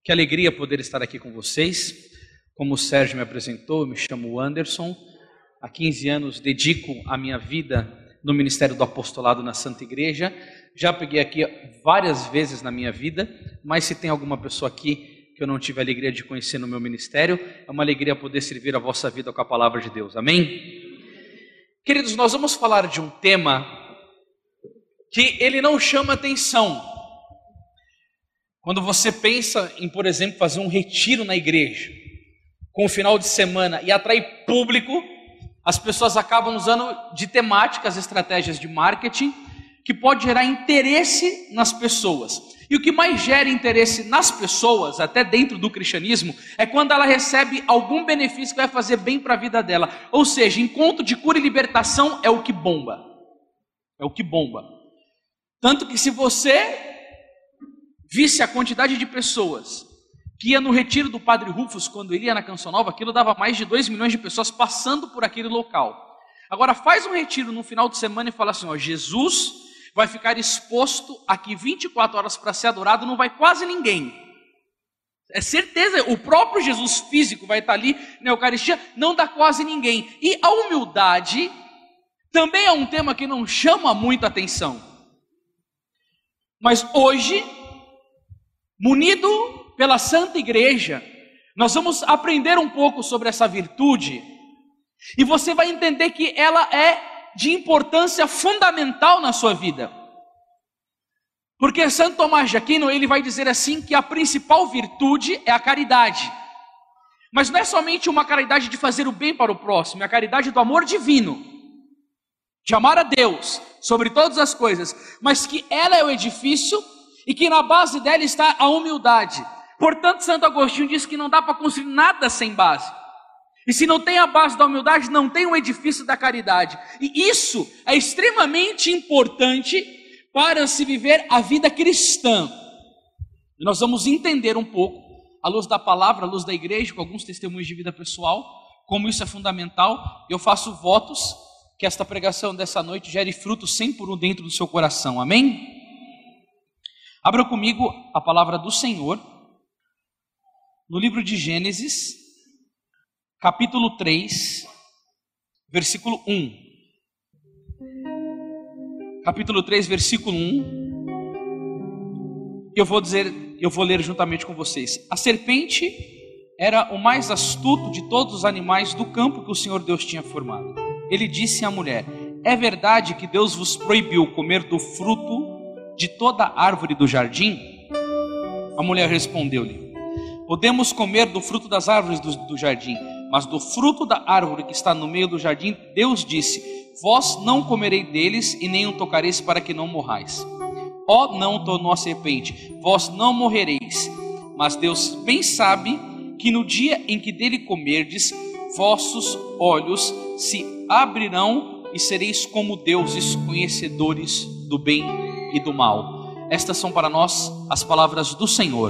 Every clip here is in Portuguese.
Que alegria poder estar aqui com vocês. Como o Sérgio me apresentou, eu me chamo Anderson. Há 15 anos dedico a minha vida no Ministério do Apostolado na Santa Igreja. Já peguei aqui várias vezes na minha vida, mas se tem alguma pessoa aqui que eu não tive a alegria de conhecer no meu ministério, é uma alegria poder servir a vossa vida com a palavra de Deus. Amém? Queridos, nós vamos falar de um tema que ele não chama atenção. Quando você pensa em, por exemplo, fazer um retiro na igreja, com o final de semana e atrair público, as pessoas acabam usando de temáticas, estratégias de marketing, que pode gerar interesse nas pessoas. E o que mais gera interesse nas pessoas, até dentro do cristianismo, é quando ela recebe algum benefício que vai fazer bem para a vida dela. Ou seja, encontro de cura e libertação é o que bomba. É o que bomba. Tanto que se você visse a quantidade de pessoas que ia no retiro do Padre Rufus, quando ele ia na Canção Nova, aquilo dava mais de 2 milhões de pessoas passando por aquele local. Agora faz um retiro no final de semana e fala assim, ó, Jesus vai ficar exposto aqui 24 horas para ser adorado, não vai quase ninguém. É certeza, o próprio Jesus físico vai estar ali na Eucaristia, não dá quase ninguém. E a humildade também é um tema que não chama muita atenção. Mas hoje, munido pela Santa Igreja, nós vamos aprender um pouco sobre essa virtude e você vai entender que ela é de importância fundamental na sua vida. Porque Santo Tomás de Aquino, ele vai dizer assim que a principal virtude é a caridade. Mas não é somente uma caridade de fazer o bem para o próximo, é a caridade do amor divino, de amar a Deus sobre todas as coisas, mas que ela é o edifício e que na base dela está a humildade. Portanto, Santo Agostinho diz que não dá para construir nada sem base. E se não tem a base da humildade, não tem o edifício da caridade. E isso é extremamente importante para se viver a vida cristã. E nós vamos entender um pouco, à luz da palavra, à luz da igreja, com alguns testemunhos de vida pessoal, como isso é fundamental. Eu faço votos que esta pregação dessa noite gere fruto 100 por 1 dentro do seu coração. Amém? Abra comigo a palavra do Senhor no livro de Gênesis, capítulo 3, versículo 1. Capítulo 3, versículo 1. Eu vou ler juntamente com vocês. A serpente era o mais astuto de todos os animais do campo que o Senhor Deus tinha formado. Ele disse à mulher: é verdade que Deus vos proibiu comer do fruto de toda árvore do jardim? A mulher respondeu-lhe: podemos comer do fruto das árvores do jardim, mas do fruto da árvore que está no meio do jardim, Deus disse: vós não comereis deles e nem o tocareis para que não morrais. Ó, não, tornou a serpente, vós não morrereis, mas Deus bem sabe que no dia em que dele comerdes, vossos olhos se abrirão e sereis como deuses, conhecedores do bem e do mal. Estas são para nós as palavras do Senhor.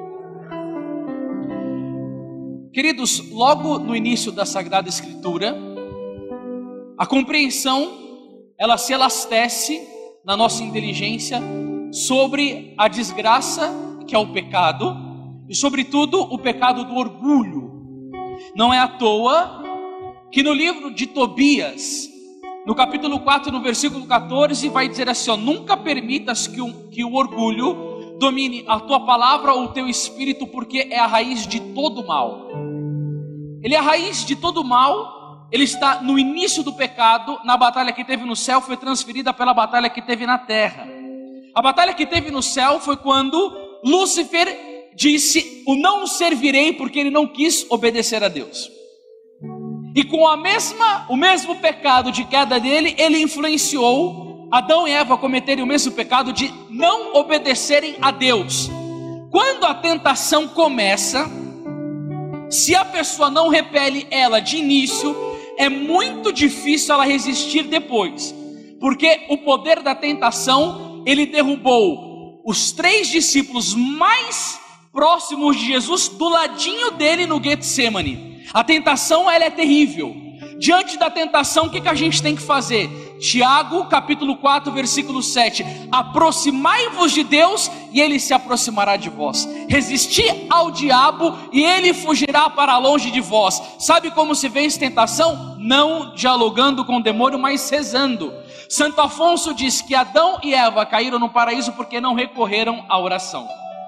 Queridos, logo no início da Sagrada Escritura, a compreensão, ela se elastece na nossa inteligência sobre a desgraça que é o pecado e sobretudo o pecado do orgulho. Não é à toa que no livro de Tobias, no capítulo 4, no versículo 14, vai dizer assim, ó, nunca permitas que o orgulho domine a tua palavra ou o teu espírito, porque é a raiz de todo mal. Ele é a raiz de todo mal, ele está no início do pecado, na batalha que teve no céu, foi transferida pela batalha que teve na terra. A batalha que teve no céu foi quando Lúcifer disse, o não servirei, porque ele não quis obedecer a Deus. E com o mesmo pecado de queda dele, ele influenciou Adão e Eva a cometerem o mesmo pecado de não obedecerem a Deus. Quando a tentação começa, se a pessoa não repele ela de início, é muito difícil ela resistir depois. Porque o poder da tentação, ele derrubou os 3 discípulos mais próximos de Jesus do ladinho dele no Getsemane. A tentação, ela é terrível. Diante da tentação, o que a gente tem que fazer? Tiago, capítulo 4, versículo 7. Aproximai-vos de Deus e Ele se aproximará de vós. Resisti ao diabo e ele fugirá para longe de vós. Sabe como se vence tentação? Não dialogando com o demônio, mas rezando. Santo Afonso diz que Adão e Eva caíram no paraíso porque não recorreram à oração.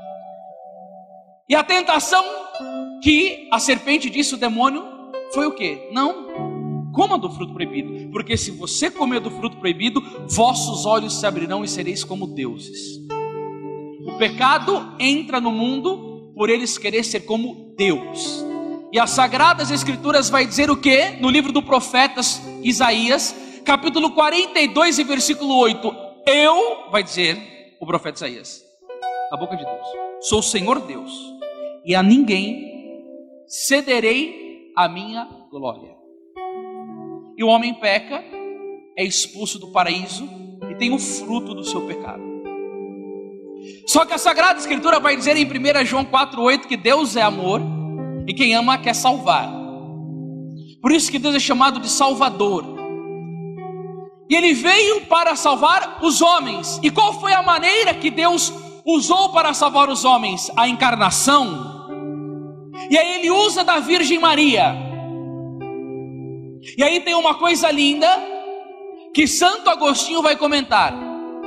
E a tentação que a serpente disse ao demônio foi o quê? Não coma do fruto proibido, porque se você comer do fruto proibido, vossos olhos se abrirão e sereis como deuses. O pecado entra no mundo por eles querer ser como Deus. E as Sagradas Escrituras vai dizer o quê? No livro do profeta Isaías, capítulo 42 e versículo 8. Eu, vai dizer o profeta Isaías, a boca de Deus, sou o Senhor Deus, e a ninguém cederei a minha glória. E o homem peca, é expulso do paraíso e tem o fruto do seu pecado. Só que a Sagrada Escritura vai dizer em 1 João 4,8 que Deus é amor e quem ama quer salvar. Por isso que Deus é chamado de Salvador. E Ele veio para salvar os homens. E qual foi a maneira que Deus usou para salvar os homens? A encarnação. E aí Ele usa da Virgem Maria. E aí tem uma coisa linda que Santo Agostinho vai comentar.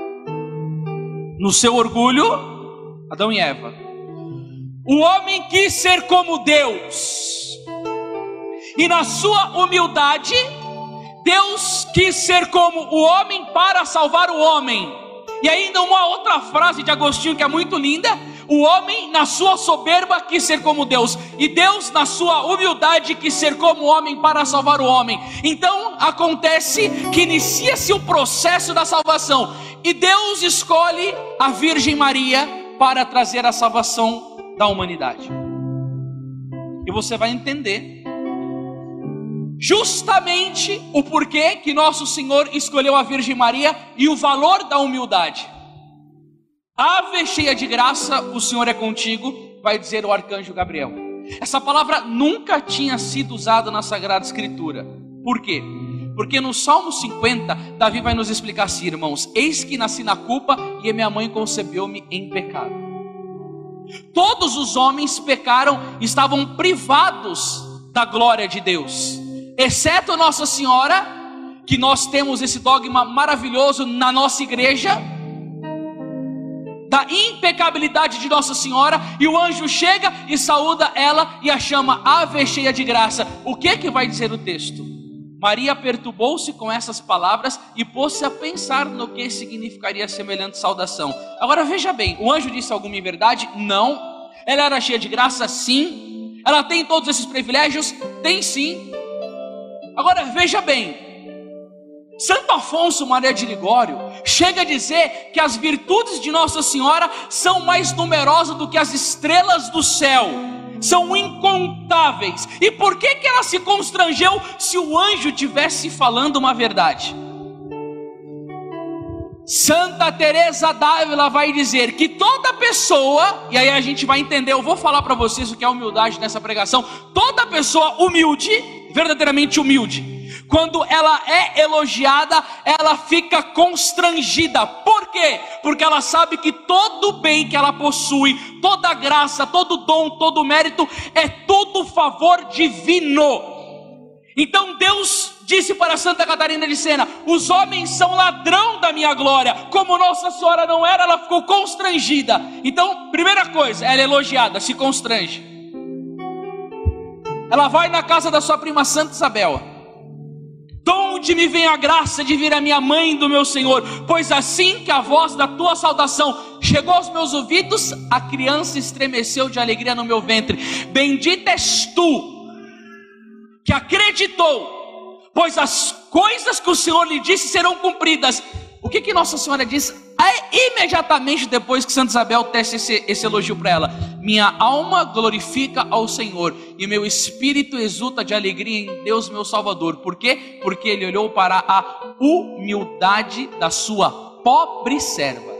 No seu orgulho, Adão e Eva, o homem quis ser como Deus, e na sua humildade, Deus quis ser como o homem para salvar o homem. E ainda uma outra frase de Agostinho que é muito linda: o homem na sua soberba quis ser como Deus, e Deus na sua humildade quis ser como o homem para salvar o homem. Então acontece que inicia-se o processo da salvação, e Deus escolhe a Virgem Maria para trazer a salvação da humanidade. E você vai entender justamente o porquê que nosso Senhor escolheu a Virgem Maria e o valor da humildade. Ave cheia de graça, o Senhor é contigo, vai dizer o arcanjo Gabriel. Essa palavra nunca tinha sido usada na Sagrada Escritura. Por quê? Porque no Salmo 50, Davi vai nos explicar assim, irmãos: eis que nasci na culpa e minha mãe concebeu-me em pecado. Todos os homens pecaram, estavam privados da glória de Deus, exceto Nossa Senhora, que nós temos esse dogma maravilhoso na nossa igreja, da impecabilidade de Nossa Senhora, e o anjo chega e saúda ela e a chama ave cheia de graça. O que vai dizer o texto? Maria perturbou-se com essas palavras e pôs-se a pensar no que significaria semelhante saudação. Agora veja bem, o anjo disse alguma inverdade? Não. Ela era cheia de graça? Sim. Ela tem todos esses privilégios? Tem sim. Agora veja bem, Santo Afonso Maria de Ligório chega a dizer que as virtudes de Nossa Senhora são mais numerosas do que as estrelas do céu, são incontáveis. E por que ela se constrangeu se o anjo tivesse falando uma verdade? Santa Teresa d'Ávila vai dizer que toda pessoa, e aí a gente vai entender, eu vou falar para vocês o que é humildade nessa pregação. Toda pessoa humilde, verdadeiramente humilde, quando ela é elogiada, ela fica constrangida. Por quê? Porque ela sabe que todo bem que ela possui, toda graça, todo dom, todo mérito, é tudo favor divino. Então Deus disse para Santa Catarina de Sena: os homens são ladrão da minha glória. Como Nossa Senhora não era, ela ficou constrangida. Então, primeira coisa, ela é elogiada, se constrange. Ela vai na casa da sua prima Santa Isabel: donde me vem a graça de vir a minha mãe do meu Senhor, pois assim que a voz da tua saudação chegou aos meus ouvidos, a criança estremeceu de alegria no meu ventre. Bendita és tu que acreditou, pois as coisas que o Senhor lhe disse serão cumpridas. O que Nossa Senhora disse imediatamente depois que Santa Isabel tece esse elogio para ela? Minha alma glorifica ao Senhor e meu espírito exulta de alegria em Deus meu Salvador. Por quê? Porque ele olhou para a humildade da sua pobre serva.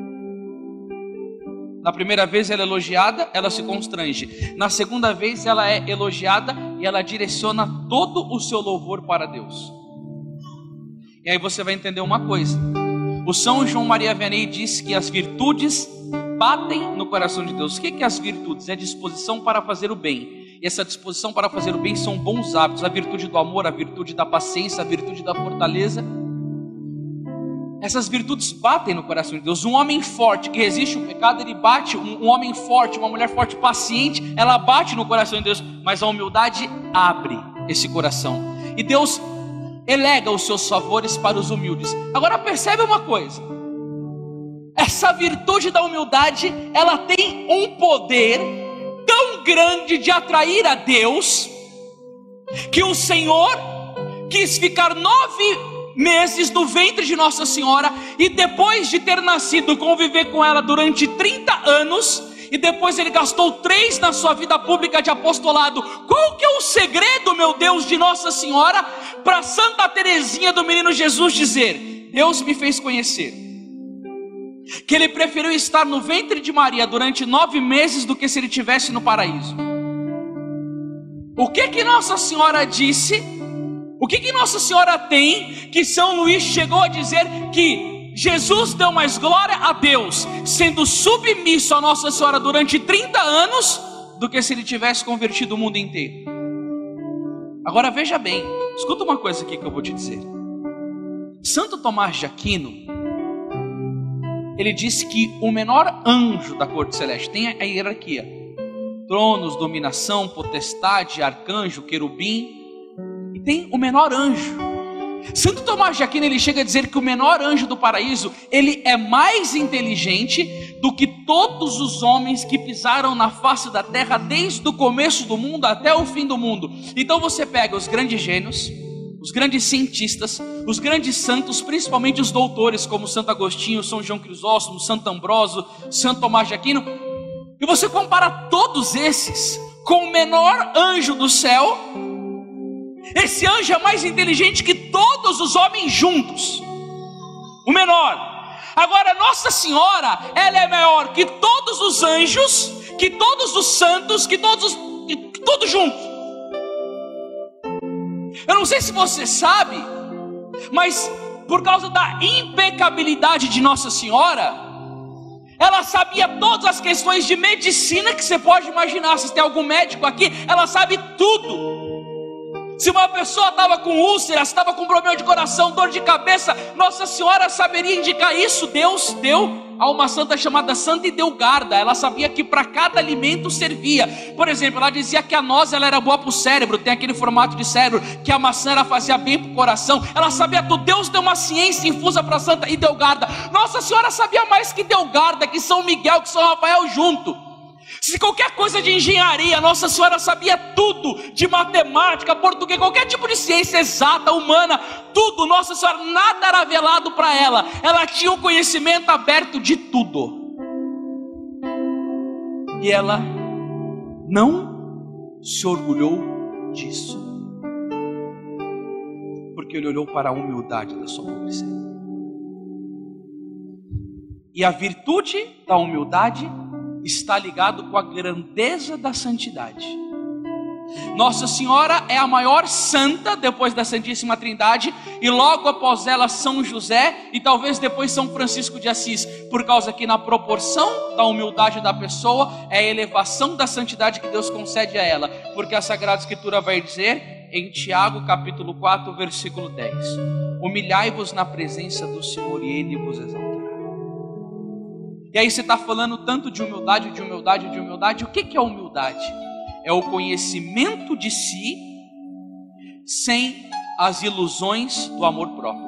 Na primeira vez ela é elogiada, ela se constrange. Na segunda vez ela é elogiada e ela direciona todo o seu louvor para Deus. E aí você vai entender uma coisa. O São João Maria Vianney disse que as virtudes batem no coração de Deus. O que é as virtudes? É a disposição para fazer o bem. E essa disposição para fazer o bem são bons hábitos. A virtude do amor, a virtude da paciência, a virtude da fortaleza. Essas virtudes batem no coração de Deus. Um homem forte que resiste ao pecado, ele bate. Um homem forte, uma mulher forte, paciente, ela bate no coração de Deus. Mas a humildade abre esse coração. E Deus elega os seus favores para os humildes. Agora percebe uma coisa. Essa virtude da humildade, ela tem um poder tão grande de atrair a Deus, que o Senhor quis ficar 9 meses no ventre de Nossa Senhora, e depois de ter nascido, conviver com ela durante 30 anos, e depois ele gastou 3 na sua vida pública de apostolado. Qual que é o segredo, meu Deus, de Nossa Senhora, para Santa Teresinha do Menino Jesus dizer: Deus me fez conhecer que ele preferiu estar no ventre de Maria durante 9 meses do que se ele estivesse no paraíso? O que Nossa Senhora disse? O que Nossa Senhora tem que São Luís chegou a dizer que Jesus deu mais glória a Deus sendo submisso a Nossa Senhora durante 30 anos do que se ele tivesse convertido o mundo inteiro? Agora veja bem, escuta uma coisa aqui que eu vou te dizer. Santo Tomás de Aquino, ele disse que o menor anjo da corte celeste, tem a hierarquia: tronos, dominação, potestade, arcanjo, querubim, e tem o menor anjo. Santo Tomás de Aquino, ele chega a dizer que o menor anjo do paraíso, ele é mais inteligente do que todos os homens que pisaram na face da terra desde o começo do mundo até o fim do mundo. Então você pega os grandes gênios, os grandes cientistas, os grandes santos, principalmente os doutores como Santo Agostinho, São João Crisóstomo, Santo Ambrósio, Santo Tomás de Aquino, e você compara todos esses com o menor anjo do céu. Esse anjo é mais inteligente que todos os homens juntos, o menor. Agora Nossa Senhora, ela é maior que todos os anjos, que todos os santos, que todos juntos. Eu não sei se você sabe, mas por causa da impecabilidade de Nossa Senhora, ela sabia todas as questões de medicina que você pode imaginar. Se tem algum médico aqui, ela sabe tudo. Se uma pessoa estava com úlcera, estava com problema de coração, dor de cabeça, Nossa Senhora saberia indicar isso. Deus deu a uma santa chamada Santa Idelgarda. Ela sabia que para cada alimento servia. Por exemplo, ela dizia que a noz ela era boa para o cérebro, tem aquele formato de cérebro, que a maçã ela fazia bem para o coração. Ela sabia tudo. Deus deu uma ciência infusa para Santa Idelgarda. Nossa Senhora sabia mais que Idelgarda, que São Miguel, que São Rafael junto. Se qualquer coisa de engenharia, Nossa Senhora sabia tudo, de matemática, português, qualquer tipo de ciência exata, humana, tudo. Nossa Senhora, nada era velado para ela. Ela tinha um conhecimento aberto de tudo. E ela não se orgulhou disso, porque ele olhou para a humildade da sua pobreza. E a virtude da humildade está ligado com a grandeza da santidade. Nossa Senhora é a maior santa depois da Santíssima Trindade, e logo após ela São José, e talvez depois São Francisco de Assis, por causa que na proporção da humildade da pessoa é a elevação da santidade que Deus concede a ela, porque a Sagrada Escritura vai dizer em Tiago capítulo 4 versículo 10: humilhai-vos na presença do Senhor e Ele vos exaltará. E aí você está falando tanto de humildade, de humildade, de humildade. O que é humildade? É o conhecimento de si sem as ilusões do amor próprio.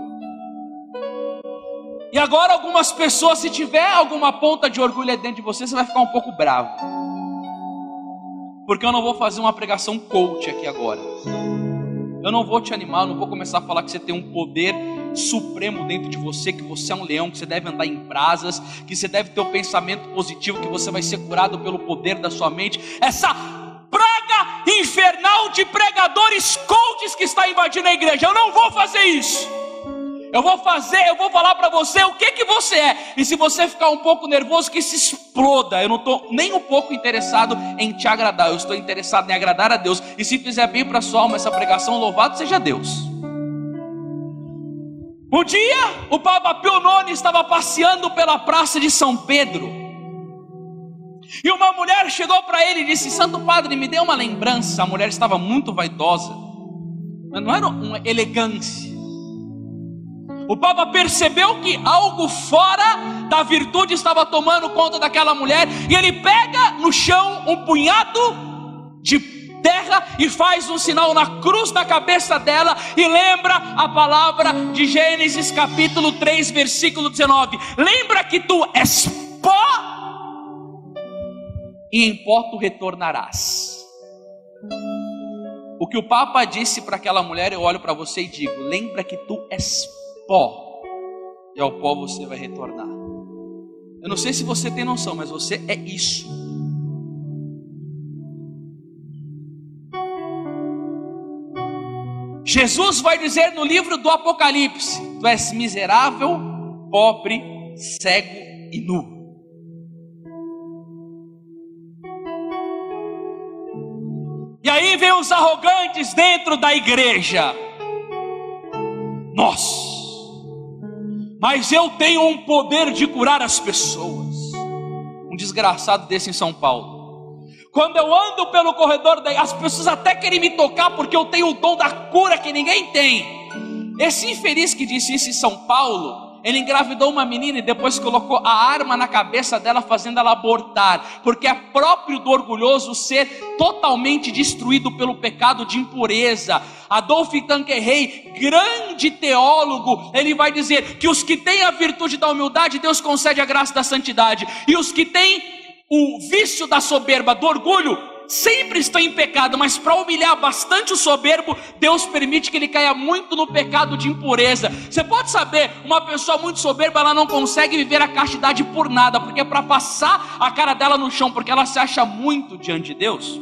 E agora algumas pessoas, se tiver alguma ponta de orgulho dentro de você, você vai ficar um pouco bravo, porque eu não vou fazer uma pregação coach aqui agora. Eu não vou te animar, eu não vou começar a falar que você tem um poder supremo dentro de você, que você é um leão, que você deve andar em brasas, que você deve ter um pensamento positivo, que você vai ser curado pelo poder da sua mente. Essa praga infernal de pregadores coaches que está invadindo a igreja, eu não vou fazer isso. Eu vou falar para você o que você é. E se você ficar um pouco nervoso, que se exploda. Eu não estou nem um pouco interessado em te agradar, eu estou interessado em agradar a Deus. E se fizer bem para a sua alma essa pregação, louvado seja Deus. Um dia, o Papa Pio IX estava passeando pela praça de São Pedro, e uma mulher chegou para ele e disse: Santo Padre, me dê uma lembrança. A mulher estava muito vaidosa, mas não era uma elegância. O Papa percebeu que algo fora da virtude estava tomando conta daquela mulher, e ele pega no chão um punhado de terra e faz um sinal na cruz na cabeça dela, e lembra a palavra de Gênesis capítulo 3 versículo 19: lembra que tu és pó, e em pó tu retornarás. O que o Papa disse para aquela mulher, eu olho para você e digo: lembra que tu és pó, e ao pó você vai retornar. Eu não sei se você tem noção, mas você é isso. Jesus vai dizer no livro do Apocalipse: tu és miserável, pobre, cego e nu. E aí vem os arrogantes dentro da igreja: mas eu tenho um poder de curar as pessoas. Um desgraçado desse em São Paulo, quando eu ando pelo corredor, as pessoas até querem me tocar porque eu tenho o dom da cura que ninguém tem. Esse infeliz que disse isso em São Paulo, ele engravidou uma menina e depois colocou a arma na cabeça dela, fazendo ela abortar, porque é próprio do orgulhoso ser totalmente destruído pelo pecado de impureza. Adolphe Tanqueray, grande teólogo, ele vai dizer que os que têm a virtude da humildade, Deus concede a graça da santidade, e os que têm o vício da soberba, do orgulho, sempre estão em pecado, mas para humilhar bastante o soberbo, Deus permite que ele caia muito no pecado de impureza. Você pode saber, uma pessoa muito soberba, ela não consegue viver a castidade por nada, porque é para passar a cara dela no chão, porque ela se acha muito diante de Deus.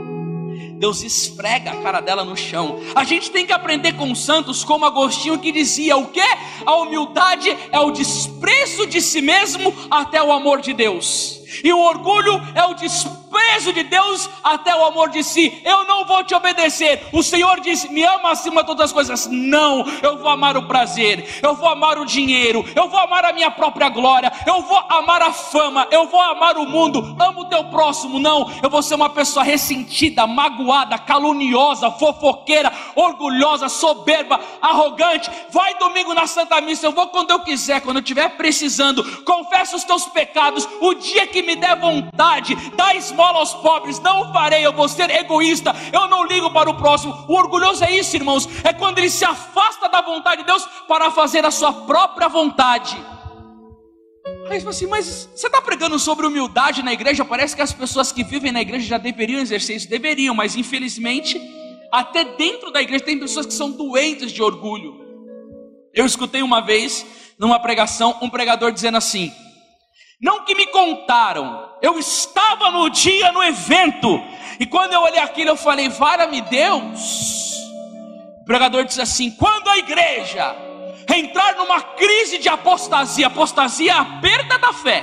Deus esfrega a cara dela no chão. A gente tem que aprender com os santos, como Agostinho, que dizia o quê? A humildade é o desprezo de si mesmo até o amor de Deus, e o orgulho é o desprezo de Deus até o amor de si. Eu não vou te obedecer. O Senhor disse: me ama acima de todas as coisas. Não, eu vou amar o prazer, eu vou amar o dinheiro, eu vou amar a minha própria glória, eu vou amar a fama, eu vou amar o mundo. Amo o teu próximo. Não, eu vou ser uma pessoa ressentida, magoada, caluniosa, fofoqueira, orgulhosa, soberba, arrogante. Vai domingo na Santa Missa, eu vou quando eu quiser, quando eu estiver precisando. Confessa os teus pecados o dia que me der vontade. Dá esmola aos pobres. Não farei, eu vou ser egoísta, eu não ligo para o próximo. O orgulhoso é isso, irmãos, é quando ele se afasta da vontade de Deus para fazer a sua própria vontade. Aí você fala assim: mas você está pregando sobre humildade na igreja? Parece que as pessoas que vivem na igreja já deveriam exercer isso. Deveriam, mas infelizmente até dentro da igreja tem pessoas que são doentes de orgulho. Eu escutei uma vez numa pregação um pregador dizendo assim: não que me contaram, eu estava no dia, no evento, e quando eu olhei aquilo eu falei: vara-me Deus. O pregador disse assim: quando a igreja entrar numa crise de apostasia, apostasia é a perda da fé,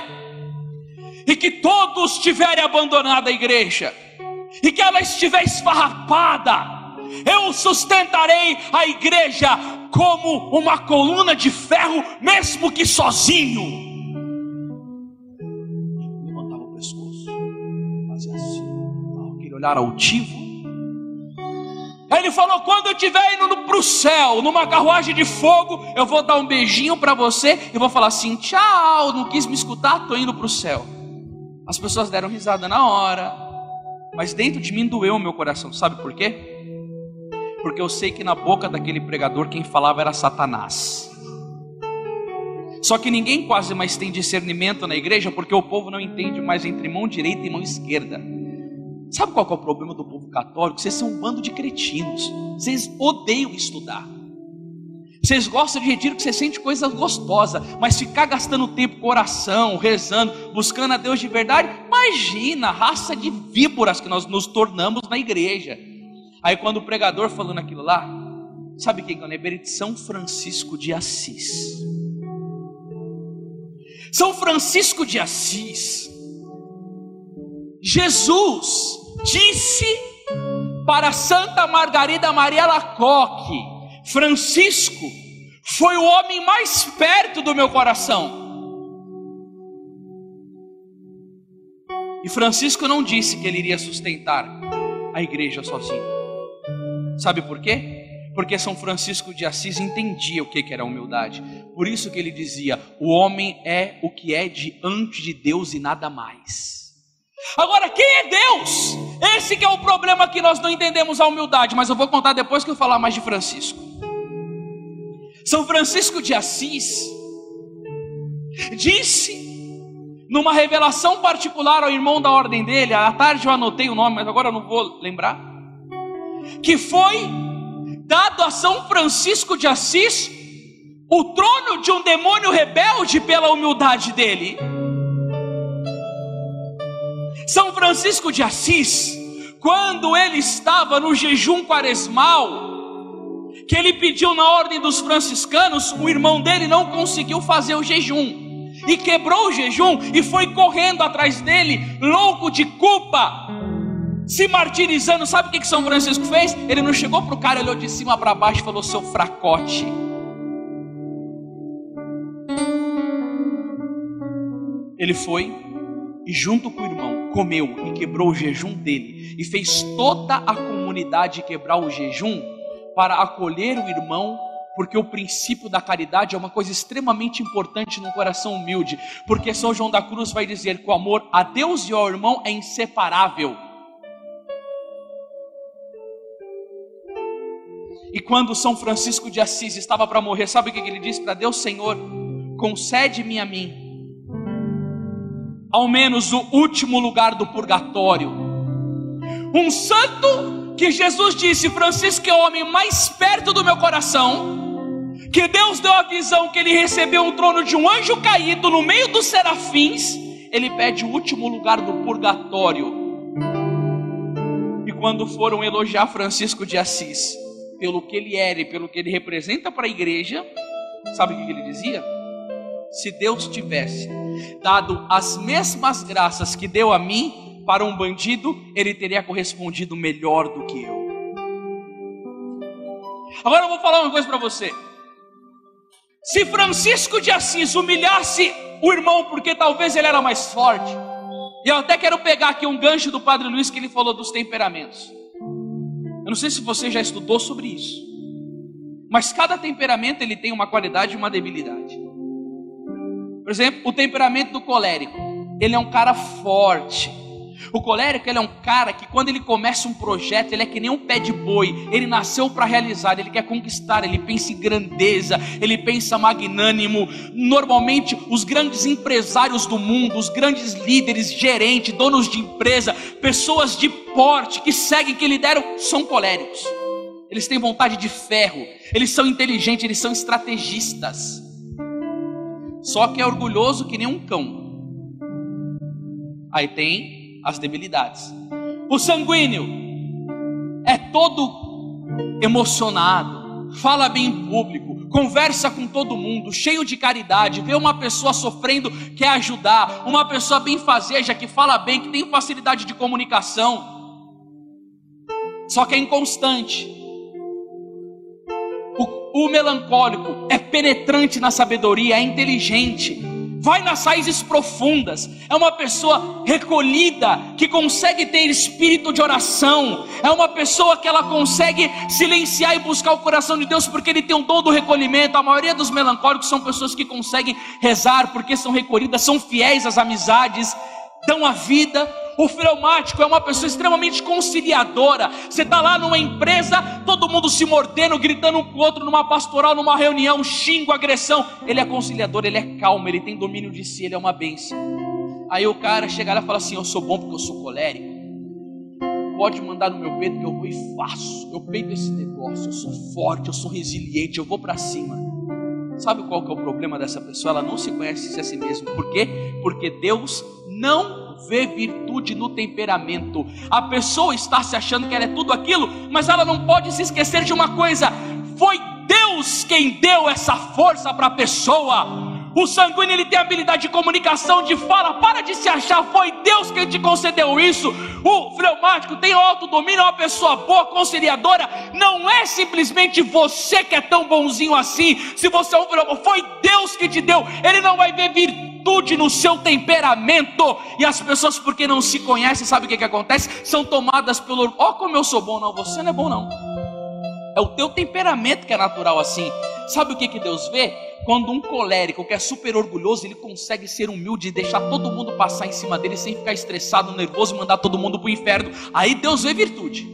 e que todos tiverem abandonado a igreja, e que ela estiver esfarrapada, eu sustentarei a igreja como uma coluna de ferro, mesmo que sozinho. Olhar altivo. Aí ele falou: quando eu estiver indo para o céu, numa carruagem de fogo, eu vou dar um beijinho para você e vou falar assim: tchau, não quis me escutar, estou indo para o céu. As pessoas deram risada na hora, mas dentro de mim doeu o meu coração. Sabe por quê? Porque eu sei que na boca daquele pregador quem falava era Satanás. Só que ninguém quase mais tem discernimento na igreja, porque o povo não entende mais entre mão direita e mão esquerda. Sabe qual que é o problema do povo católico? Vocês são um bando de cretinos. Vocês odeiam estudar. Vocês gostam de retiro que você sente coisa gostosa, mas ficar gastando tempo com oração, rezando, buscando a Deus de verdade, imagina a raça de víboras que nós nos tornamos na igreja. Aí quando o pregador falando aquilo lá, sabe quem que eu lembrei? De São Francisco de Assis. São Francisco de Assis, Jesus disse para Santa Margarida Maria Alacoque: Francisco, foi o homem mais perto do meu coração. E Francisco não disse que ele iria sustentar a igreja sozinho. Sabe por quê? Porque São Francisco de Assis entendia o que era humildade. Por isso que ele dizia: o homem é o que é diante de Deus e nada mais. Agora, quem é Deus? Esse que é o problema, que nós não entendemos a humildade. Mas eu vou contar depois que eu falar mais de Francisco. São Francisco de Assis disse, numa revelação particular ao irmão da ordem dele, à tarde eu anotei o nome, mas agora eu não vou lembrar, que foi dado a São Francisco de Assis o trono de um demônio rebelde pela humildade dele. São Francisco de Assis, quando ele estava no jejum quaresmal, que ele pediu na ordem dos franciscanos, o irmão dele não conseguiu fazer o jejum e quebrou o jejum e foi correndo atrás dele, louco de culpa, se martirizando. Sabe o que São Francisco fez? Ele não chegou para o cara, olhou de cima para baixo e falou: seu fracote. Ele foi e junto com o irmão comeu e quebrou o jejum dele, e fez toda a comunidade quebrar o jejum para acolher o irmão, porque o princípio da caridade é uma coisa extremamente importante num coração humilde, porque São João da Cruz vai dizer que o amor a Deus e ao irmão é inseparável. E quando São Francisco de Assis estava para morrer, sabe o que ele disse para Deus? Senhor, concede-me a mim ao menos o último lugar do purgatório. Um santo que Jesus disse: Francisco é o homem mais perto do meu coração, que Deus deu a visão que ele recebeu um trono de um anjo caído no meio dos serafins. Ele pede o último lugar do purgatório. E quando foram elogiar Francisco de Assis pelo que ele era e pelo que ele representa para a igreja, sabe o que ele dizia? Se Deus tivesse dado as mesmas graças que deu a mim para um bandido, ele teria correspondido melhor do que eu. Agora eu vou falar uma coisa para você. Se Francisco de Assis humilhasse o irmão porque talvez ele era mais forte, e eu até quero pegar aqui um gancho do Padre Luiz, que ele falou dos temperamentos. Eu não sei se você já estudou sobre isso, mas cada temperamento ele tem uma qualidade e uma debilidade. Por exemplo, o temperamento do colérico, ele é um cara forte. O colérico, ele é um cara que quando ele começa um projeto, ele é que nem um pé de boi. Ele nasceu para realizar, ele quer conquistar, ele pensa em grandeza, ele pensa magnânimo. Normalmente os grandes empresários do mundo, os grandes líderes, gerentes, donos de empresa, pessoas de porte que seguem, que lideram, são coléricos. Eles têm vontade de ferro, eles são inteligentes, eles são estrategistas. Só que é orgulhoso que nem um cão. Aí tem as debilidades. O sanguíneo é todo emocionado, fala bem em público, conversa com todo mundo, cheio de caridade, vê uma pessoa sofrendo, quer ajudar, uma pessoa benfazeja, que fala bem, que tem facilidade de comunicação, só que é inconstante. O melancólico é penetrante na sabedoria, é inteligente, vai nas raízes profundas, é uma pessoa recolhida, que consegue ter espírito de oração, é uma pessoa que ela consegue silenciar e buscar o coração de Deus, porque ele tem um dom do recolhimento. A maioria dos melancólicos são pessoas que conseguem rezar, porque são recolhidas, são fiéis às amizades, dão a vida. O fleumático é uma pessoa extremamente conciliadora. Você está lá numa empresa, todo mundo se mordendo, gritando um com o outro, numa pastoral, numa reunião, xingo, agressão. Ele é conciliador, ele é calmo, ele tem domínio de si, ele é uma bênção. Aí o cara chega lá e fala assim: eu sou bom porque eu sou colérico, pode mandar no meu peito que eu vou e faço. Eu peito esse negócio, eu sou forte, eu sou resiliente, eu vou para cima. Sabe qual que é o problema dessa pessoa? Ela não se conhece a si mesma. Por quê? Porque Deus não vê virtude no temperamento. A pessoa está se achando que ela é tudo aquilo, mas ela não pode se esquecer de uma coisa: foi Deus quem deu essa força para a pessoa. O sanguíneo, ele tem habilidade de comunicação, de fala. Para de se achar, foi Deus quem te concedeu isso. O fleumático tem autodomínio, é uma pessoa boa, conciliadora. Não é simplesmente você que é tão bonzinho assim. Se você é um fleumático, foi Deus que te deu. Ele não vai ver virtude no seu temperamento. E as pessoas, porque não se conhecem, sabe o que acontece? São tomadas pelo... Ó, como eu sou bom. Não, você não é bom não. É o teu temperamento que é natural assim. Sabe o que Deus vê? Quando um colérico que é super orgulhoso, ele consegue ser humilde e deixar todo mundo passar em cima dele sem ficar estressado, nervoso e mandar todo mundo para o inferno. Aí Deus vê virtude.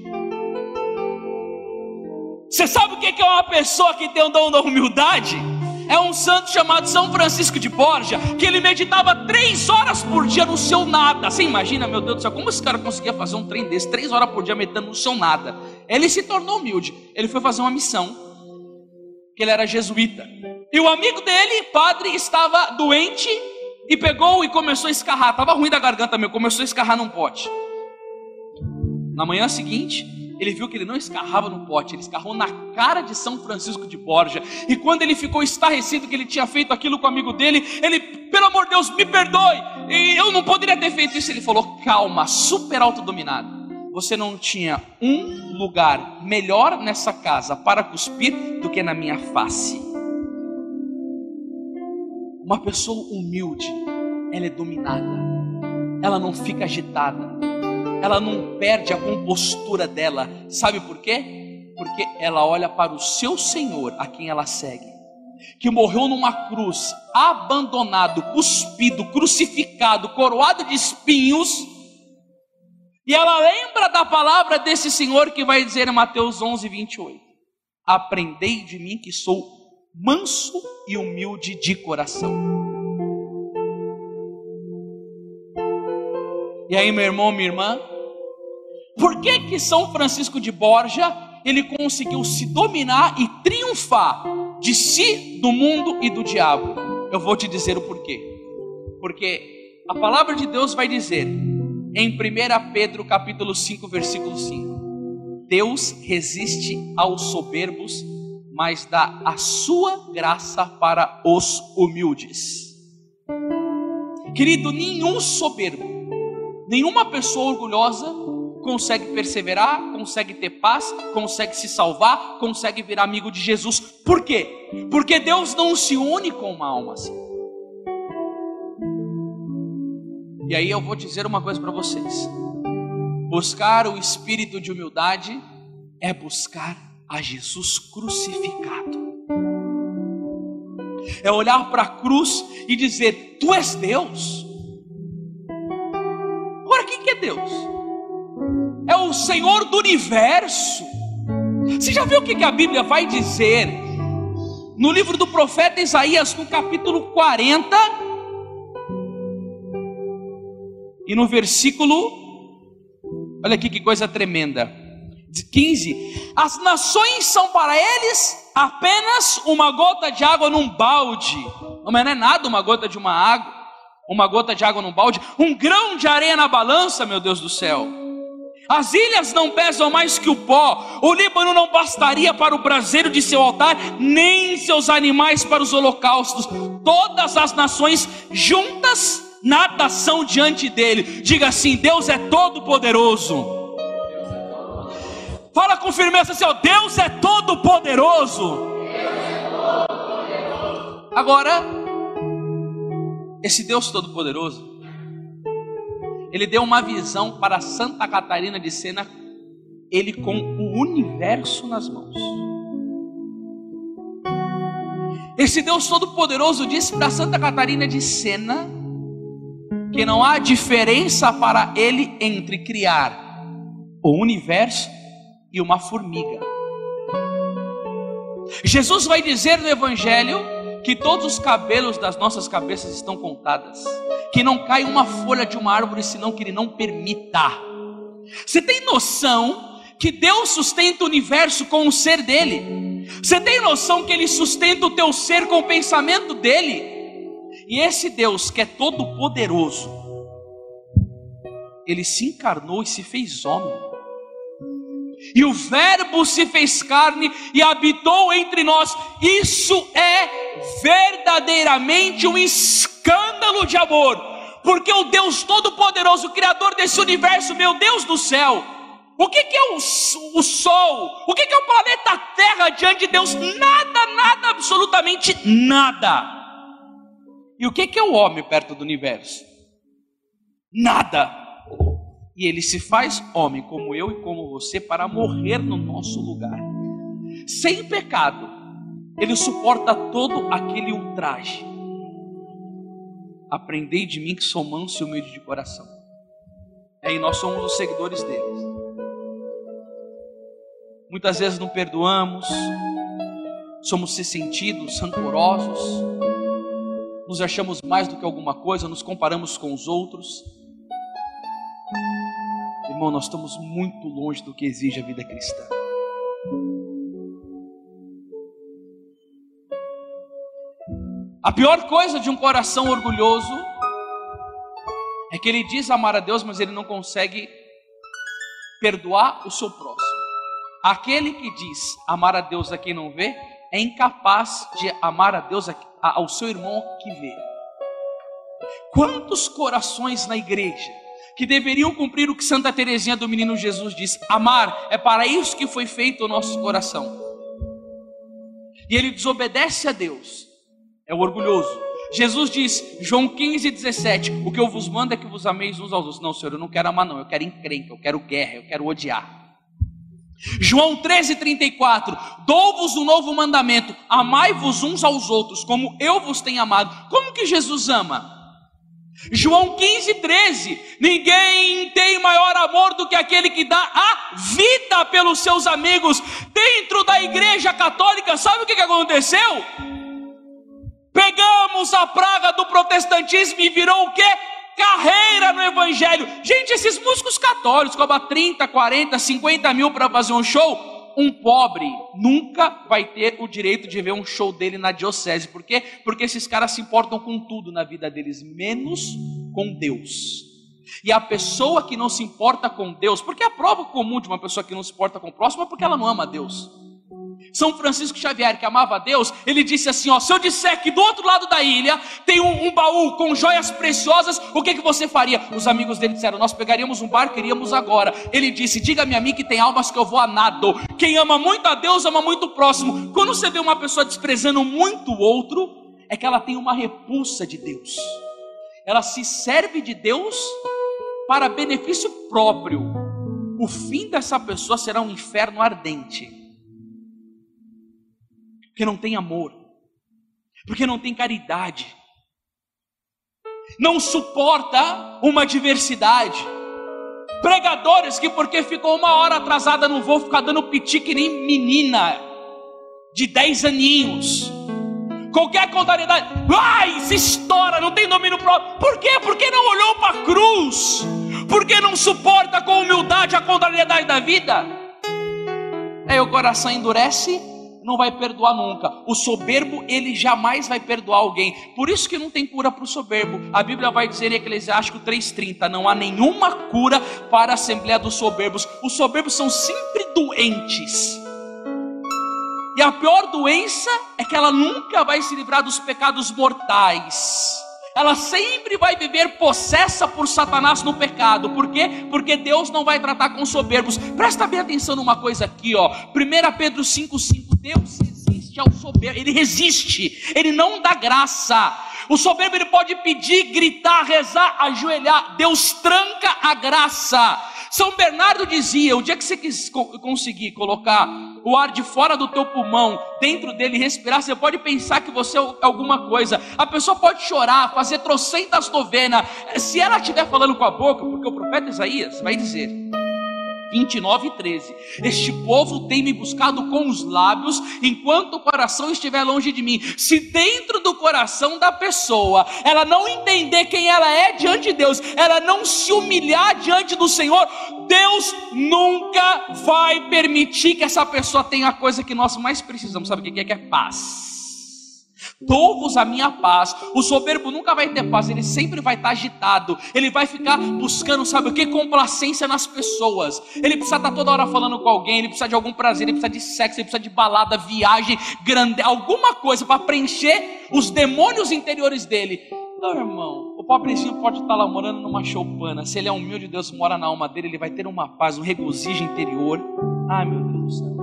Você sabe o que é uma pessoa que tem o dom da humildade? É um santo chamado São Francisco de Borja, que ele meditava 3 horas por dia no seu nada. Você imagina, meu Deus do céu, como esse cara conseguia fazer um trem desse, 3 horas por dia meditando no seu nada? Ele se tornou humilde. Ele foi fazer uma missão, que ele era jesuíta. E o amigo dele, padre, estava doente e pegou e começou a escarrar. Estava ruim da garganta mesmo, começou a escarrar num pote. Na manhã seguinte, ele viu que ele não escarrava no pote, ele escarrou na cara de São Francisco de Borja. E quando ele ficou estarrecido que ele tinha feito aquilo com o amigo dele, ele, pelo amor de Deus, me perdoe, e eu não poderia ter feito isso. Ele falou, calma, super autodominado. Você não tinha um lugar melhor nessa casa para cuspir do que na minha face. Uma pessoa humilde, ela é dominada, ela não fica agitada, ela não perde a compostura dela. Sabe por quê? Porque ela olha para o seu Senhor, a quem ela segue, que morreu numa cruz, abandonado, cuspido, crucificado, coroado de espinhos. E ela lembra da palavra desse Senhor que vai dizer em Mateus 11, 28. Aprendei de mim que sou manso e humilde de coração. E aí, meu irmão, minha irmã, por que São Francisco de Borja, ele conseguiu se dominar e triunfar de si, do mundo e do diabo? Eu vou te dizer o porquê. Porque a palavra de Deus vai dizer em 1 Pedro capítulo 5, versículo 5: Deus resiste aos soberbos, mas dá a sua graça para os humildes. Querido, nenhum soberbo, nenhuma pessoa orgulhosa consegue perseverar, consegue ter paz, consegue se salvar, consegue virar amigo de Jesus. Por quê? Porque Deus não se une com uma alma assim. E aí eu vou dizer uma coisa para vocês: buscar o espírito de humildade é buscar a Jesus crucificado. É olhar para a cruz e dizer, tu és Deus. Agora quem que é Deus? É o Senhor do universo. Você já viu o que a Bíblia vai dizer no livro do profeta Isaías, no capítulo 40 e no versículo, olha aqui que coisa tremenda, 15: as nações são para eles apenas uma gota de água num balde. Não é nada uma gota de uma gota de água num balde, um grão de areia na balança, meu Deus do céu. As ilhas não pesam mais que o pó, o Líbano não bastaria para o braseiro de seu altar, nem seus animais para os holocaustos. Todas as nações juntas nada são diante dele. Diga assim: Deus é todo poderoso. Fala com firmeza assim, ó, Deus é todo poderoso. Agora, esse Deus todo poderoso, ele deu uma visão para Santa Catarina de Sena, ele com o universo nas mãos. Esse Deus todo poderoso disse para Santa Catarina de Sena que não há diferença para ele entre criar o universo e uma formiga. Jesus vai dizer no Evangelho que todos os cabelos das nossas cabeças estão contadas, que não cai uma folha de uma árvore senão que ele não permita. Você tem noção que Deus sustenta o universo com o ser dele? Você tem noção que ele sustenta o teu ser com o pensamento dele? E esse Deus que é todo poderoso, ele se encarnou e se fez homem. e o Verbo se fez carne e habitou entre nós. Isso é verdadeiramente um escândalo de amor, porque o Deus Todo-Poderoso, o Criador desse universo, meu Deus do céu, o que é o Sol? O que é o planeta Terra diante de Deus? Nada, absolutamente nada. E o que é o homem perto do universo? Nada. E ele se faz homem como eu e como você para morrer no nosso lugar. Sem pecado, ele suporta todo aquele ultraje. Aprendei de mim que sou manso e humilde de coração. E aí nós somos os seguidores deles. Muitas vezes não perdoamos, somos ressentidos, rancorosos, nos achamos mais do que alguma coisa, nos comparamos com os outros. Irmão, nós estamos muito longe do que exige a vida cristã. A pior coisa de um coração orgulhoso é que ele diz amar a Deus, mas ele não consegue perdoar o seu próximo. Aquele que diz amar a Deus a quem não vê, é incapaz de amar a Deus ao seu irmão que vê. Quantos corações na igreja que deveriam cumprir o que Santa Teresinha do Menino Jesus diz: amar é para isso que foi feito o nosso coração. E ele desobedece a Deus, é o orgulhoso. Jesus diz, João 15:17, o que eu vos mando é que vos ameis uns aos outros. Não, Senhor, eu não quero amar não, eu quero encrenca, eu quero guerra, eu quero odiar. João 13:34, dou-vos um novo mandamento, amai-vos uns aos outros, como eu vos tenho amado. Como que Jesus ama? João 15:13, ninguém tem maior amor do que aquele que dá a vida pelos seus amigos. Dentro da igreja católica, sabe o que aconteceu? Pegamos a praga do protestantismo e virou o quê? Carreira no evangelho. Gente, esses músicos católicos cobram 30, 40, 50 mil para fazer um show. Um pobre nunca vai ter o direito de ver um show dele na diocese. Por quê? Porque esses caras se importam com tudo na vida deles, menos com Deus. E a pessoa que não se importa com Deus, porque a prova comum de uma pessoa que não se importa com o próximo é porque ela não ama Deus. São Francisco Xavier, que amava a Deus, ele disse assim, ó, se eu disser que do outro lado da ilha tem um baú com joias preciosas, o que você faria? Os amigos dele disseram, nós pegaríamos um barco e iríamos agora. Ele disse, diga-me a mim que tem almas que eu vou a nado. Quem ama muito a Deus ama muito o próximo. Quando você vê uma pessoa desprezando muito o outro, é que ela tem uma repulsa de Deus. Ela se serve de Deus para benefício próprio. O fim dessa pessoa será um inferno ardente. Porque não tem amor, porque não tem caridade, não suporta uma diversidade. Pregadores que porque ficou 1 hora atrasada não vou ficar dando piti que nem menina de 10 aninhos. Qualquer contrariedade, se estoura, não tem domínio próprio. Por quê? Porque não olhou para a cruz, porque não suporta com humildade a contrariedade da vida. Aí o coração endurece, não vai perdoar nunca. O soberbo, ele jamais vai perdoar alguém. Por isso que não tem cura para o soberbo. A Bíblia vai dizer em Eclesiástico 3:30, não há nenhuma cura para a assembleia dos soberbos. Os soberbos são sempre doentes. E a pior doença é que ela nunca vai se livrar dos pecados mortais. Ela sempre vai viver possessa por Satanás no pecado. Por quê? Porque Deus não vai tratar com soberbos. Presta bem atenção numa coisa aqui, ó. 1 Pedro 5:5, Deus resiste ao soberbo. Ele resiste, ele não dá graça. O soberbo ele pode pedir, gritar, rezar, ajoelhar. Deus tranca a graça. São Bernardo dizia, o dia que você conseguir colocar o ar de fora do teu pulmão, dentro dele respirar, você pode pensar que você é alguma coisa. A pessoa pode chorar, fazer trocentas novenas. Se ela estiver falando com a boca, porque o profeta Isaías vai dizer, 29:13, este povo tem me buscado com os lábios, enquanto o coração estiver longe de mim. Se dentro do coração da pessoa, ela não entender quem ela é diante de Deus, ela não se humilhar diante do Senhor, Deus nunca vai permitir que essa pessoa tenha a coisa que nós mais precisamos. Sabe o que é? Que é paz. Dou-vos a minha paz. O soberbo nunca vai ter paz, ele sempre vai estar agitado. Ele vai ficar buscando, sabe o que? Complacência nas pessoas. Ele precisa estar toda hora falando com alguém, ele precisa de algum prazer, ele precisa de sexo, ele precisa de balada, viagem, grande, alguma coisa para preencher os demônios interiores dele. Não, irmão, o pobrezinho pode estar lá morando numa choupana. Se ele é humilde, Deus mora na alma dele, ele vai ter uma paz, um regozijo interior. Ai, meu Deus do céu.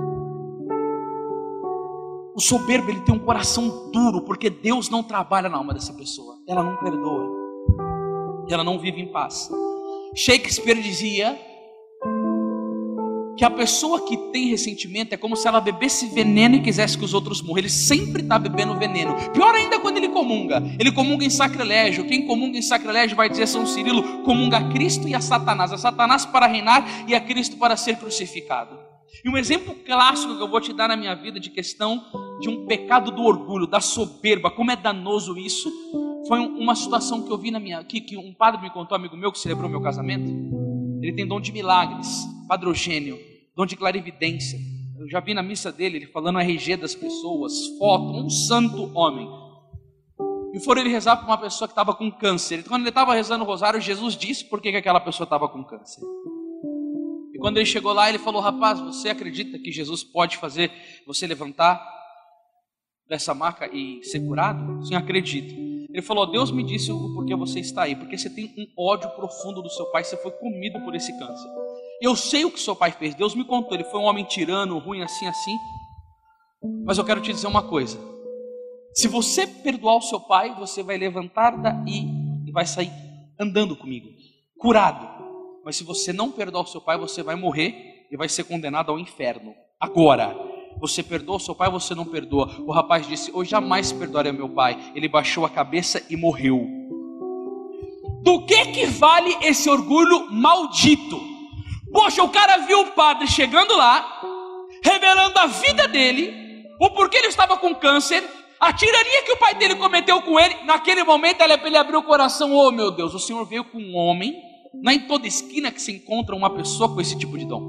O soberbo, ele tem um coração duro, porque Deus não trabalha na alma dessa pessoa. Ela não perdoa, ela não vive em paz. Shakespeare dizia que a pessoa que tem ressentimento é como se ela bebesse veneno e quisesse que os outros morram. Ele sempre está bebendo veneno. Pior ainda quando ele comunga em sacrilégio. Quem comunga em sacrilégio, vai dizer São Cirilo, comunga a Cristo e a Satanás para reinar e a Cristo para ser crucificado. E um exemplo clássico que eu vou te dar na minha vida de questão de um pecado do orgulho, da soberba, como é danoso isso, foi uma situação que eu vi que um padre me contou, amigo meu que celebrou meu casamento. Ele tem dom de milagres, padrogênio, dom de clarividência. Eu já vi na missa dele, ele falando a RG das pessoas, foto, um santo homem. E foram ele rezar para uma pessoa que estava com câncer. E quando ele estava rezando o rosário, Jesus disse por que aquela pessoa estava com câncer. Quando ele chegou lá, ele falou: rapaz, você acredita que Jesus pode fazer você levantar dessa maca e ser curado? Sim, acredito. Ele falou: Deus me disse o porquê você está aí, porque você tem um ódio profundo do seu pai, você foi comido por esse câncer. Eu sei o que seu pai fez, Deus me contou, ele foi um homem tirano, ruim, assim, mas eu quero te dizer uma coisa: se você perdoar o seu pai, você vai levantar daí e vai sair andando comigo, curado. Mas se você não perdoar o seu pai, você vai morrer e vai ser condenado ao inferno. Agora, você perdoa o seu pai ou você não perdoa? O rapaz disse: eu jamais perdoarei meu pai. Ele baixou a cabeça e morreu. Do que vale esse orgulho maldito? Poxa, o cara viu o padre chegando lá, revelando a vida dele, o porquê ele estava com câncer, a tirania que o pai dele cometeu com ele. Naquele momento ele abriu o coração: oh meu Deus, o Senhor veio com um homem. Não é em toda esquina que se encontra uma pessoa com esse tipo de dom.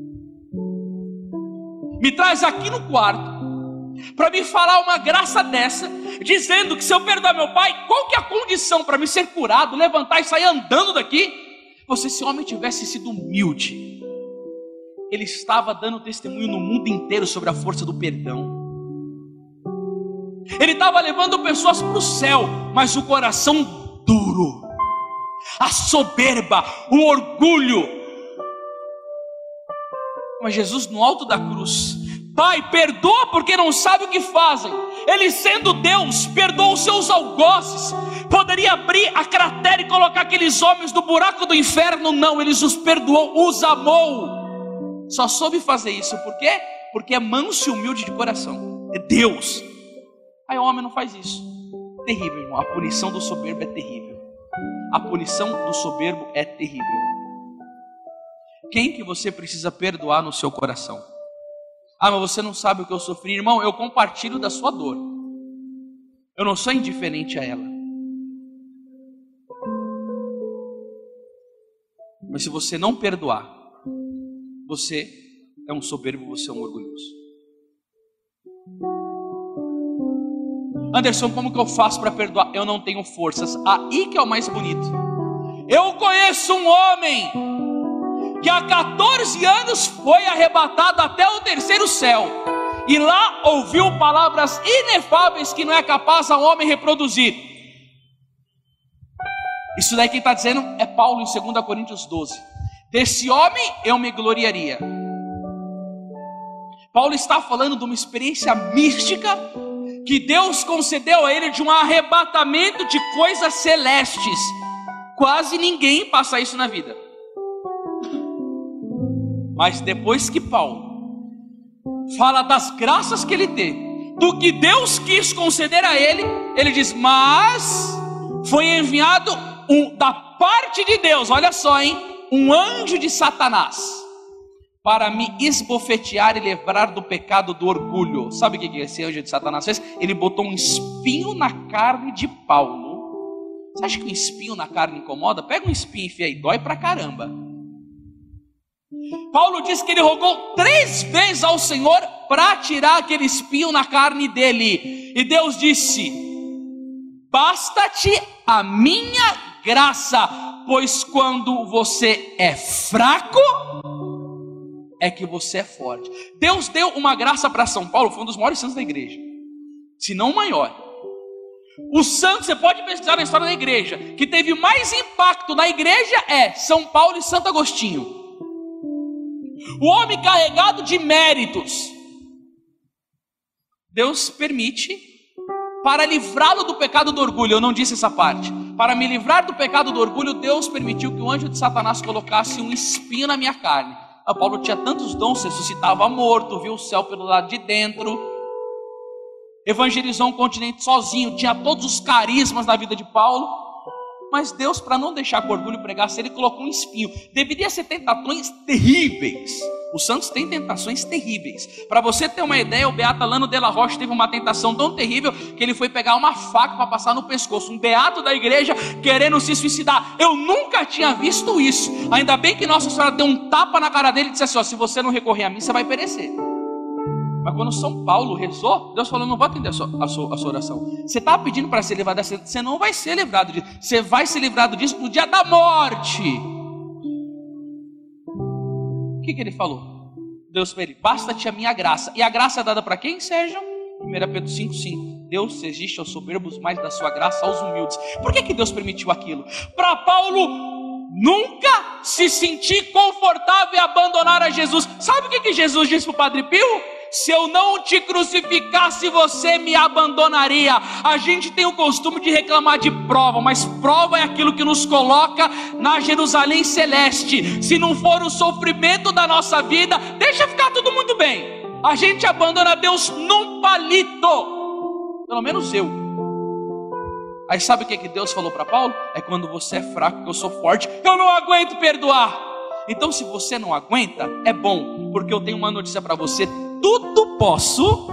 Me traz aqui no quarto para me falar uma graça dessa, dizendo que se eu perdoar meu pai, qual que é a condição para me ser curado, levantar e sair andando daqui? Se esse homem tivesse sido humilde, ele estava dando testemunho no mundo inteiro sobre a força do perdão. Ele estava levando pessoas para o céu, mas o coração duro, a soberba, o orgulho. Mas Jesus, no alto da cruz: Pai, perdoa porque não sabe o que fazem. Ele, sendo Deus, perdoou os seus algozes. Poderia abrir a cratera e colocar aqueles homens no buraco do inferno. Não, ele os perdoou, os amou. Só soube fazer isso, por quê? Porque é manso e humilde de coração. É Deus. Aí o homem não faz isso. Terrível, irmão. A punição do soberbo é terrível. A punição do soberbo é terrível. Quem que você precisa perdoar no seu coração? Ah, mas você não sabe o que eu sofri. Irmão, eu compartilho da sua dor. Eu não sou indiferente a ela. Mas se você não perdoar, você é um soberbo, você é um orgulhoso. Anderson, como que eu faço para perdoar? Eu não tenho forças. Aí que é o mais bonito. Eu conheço um homem que há 14 anos foi arrebatado até o terceiro céu, e lá ouviu palavras inefáveis que não é capaz a homem reproduzir. Isso daí quem está dizendo é Paulo em 2 Coríntios 12. Desse homem eu me gloriaria. Paulo está falando de uma experiência mística que Deus concedeu a ele, de um arrebatamento de coisas celestes. Quase ninguém passa isso na vida. Mas depois que Paulo fala das graças que ele tem, do que Deus quis conceder a ele, ele diz: mas foi enviado da parte de Deus, olha só, hein, um anjo de Satanás, para me esbofetear e livrar do pecado do orgulho. Sabe o que esse anjo de Satanás fez? Ele botou um espinho na carne de Paulo. Você acha que um espinho na carne incomoda? Pega um espinho e enfia aí, dói pra caramba. Paulo diz que ele rogou 3 vezes ao Senhor para tirar aquele espinho na carne dele. E Deus disse: basta-te a minha graça, pois quando você é fraco, é que você é forte. Deus deu uma graça para São Paulo, foi um dos maiores santos da igreja, se não o maior. O santo, você pode pesquisar na história da igreja, que teve mais impacto na igreja é São Paulo e Santo Agostinho. O homem carregado de méritos, Deus permite, para livrá-lo do pecado do orgulho. Eu não disse essa parte. Para me livrar do pecado do orgulho, Deus permitiu que o anjo de Satanás colocasse um espinho na minha carne. Paulo tinha tantos dons, ressuscitava morto, viu o céu pelo lado de dentro, evangelizou um continente sozinho, tinha todos os carismas na vida de Paulo. Mas Deus, para não deixar que o orgulho pregasse, ele colocou um espinho. Deveria ser tentações terríveis. Os santos têm tentações terríveis. Para você ter uma ideia, o beato Alano de la Roche teve uma tentação tão terrível que ele foi pegar uma faca para passar no pescoço. Um beato da igreja querendo se suicidar. Eu nunca tinha visto isso. Ainda bem que Nossa Senhora deu um tapa na cara dele e disse assim: ó, se você não recorrer a mim, você vai perecer. Mas quando São Paulo rezou, Deus falou: não vou atender a sua oração. Você está pedindo para ser livrado dessa, você não vai ser livrado disso. Você vai ser livrado disso no dia da morte. O que ele falou? Deus para ele: basta-te a minha graça. E a graça é dada para quem, Sérgio? 1 Pedro 5,5. Deus resiste aos soberbos, mas da sua graça aos humildes. Por que Deus permitiu aquilo? Para Paulo nunca se sentir confortável e abandonar a Jesus. Sabe o que Jesus disse para o Padre Pio? Se eu não te crucificasse, você me abandonaria. A gente tem o costume de reclamar de prova, mas prova é aquilo que nos coloca na Jerusalém celeste. Se não for o sofrimento da nossa vida, deixa ficar tudo muito bem. A gente abandona Deus num palito. Pelo menos eu. Aí sabe o que Deus falou para Paulo? É quando você é fraco que eu sou forte. Eu não aguento perdoar. Então se você não aguenta, é bom, porque eu tenho uma notícia para você: tudo posso.